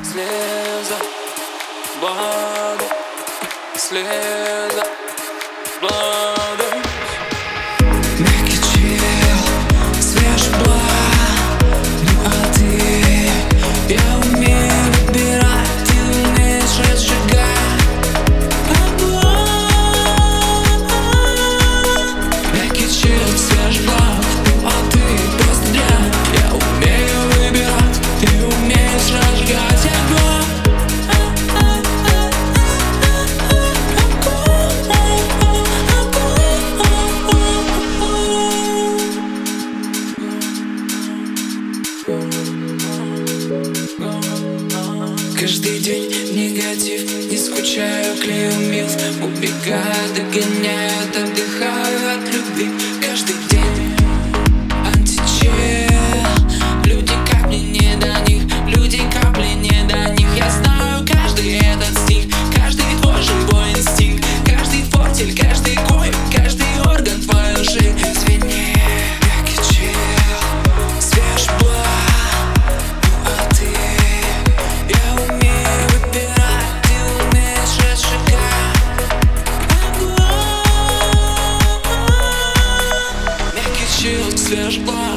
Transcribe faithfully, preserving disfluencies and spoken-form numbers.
слеза, воду, слеза, воду. Мягкий чил, свежий благ. Ну а ты, я умею выбирать, ты умеешь разжигать огонь. Мягкий чил, свежий благ. Ну а ты просто дрянь. Я умею выбирать, ты умеешь разжигать огонь. Каждый день негатив, не скучаю, клею милс. Убегаю, догоняю, отдыхаю от любви. Каждый день античел. Люди как мне не до них, люди капли не до них. Я знаю каждый этот стих, каждый твой живой инстинкт, каждый фортель, каждый коин, каждый орган твоей лжи. Извини, мягкий чел, свежий благ. Ну а ты, я умею выбирать, ты умеешь разжигать огонь. Мягкий чил, свежий благ.